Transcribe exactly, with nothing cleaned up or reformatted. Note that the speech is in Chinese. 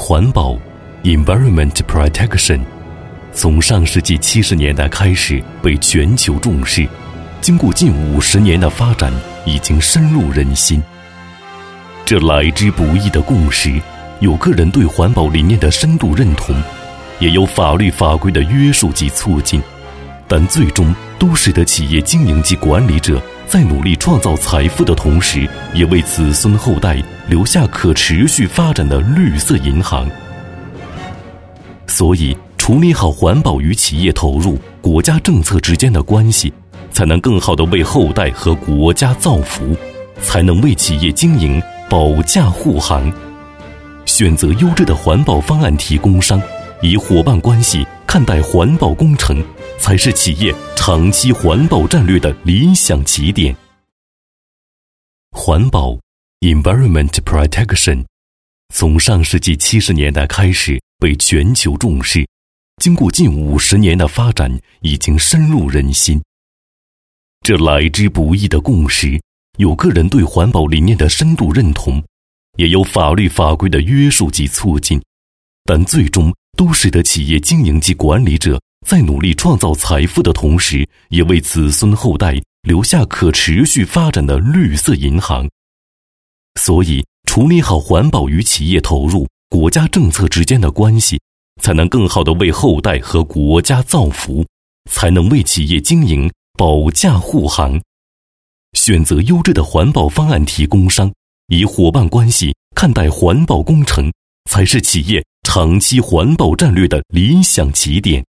环保 （Environment Protection） 从上世纪七十年代开始被全球重视，经过近五十年的发展，已经深入人心。这来之不易的共识，有个人对环保理念的深度认同，也有法律法规的约束及促进，但最终都使得企业经营及管理者在努力创造财富的同时，也为子孙后代留下可持续发展的绿色银行。所以，处理好环保与企业投入、国家政策之间的关系，才能更好地为后代和国家造福，才能为企业经营保驾护航。选择优质的环保方案提供商，以伙伴关系看待环保工程，才是企业长期环保战略的理想起点。环保 （Environment Protection） 从上世纪七十年代开始被全球重视，经过近五十年的发展，已经深入人心。这来之不易的共识，有个人对环保理念的深度认同，也有法律法规的约束及促进，但最终都使得企业经营及管理者在努力创造财富的同时，也为子孙后代留下可持续发展的绿色银行。所以，处理好环保与企业投入、国家政策之间的关系，才能更好地为后代和国家造福，才能为企业经营保驾护航。选择优质的环保方案提供商，以伙伴关系看待环保工程，才是企业长期环保战略的理想起点。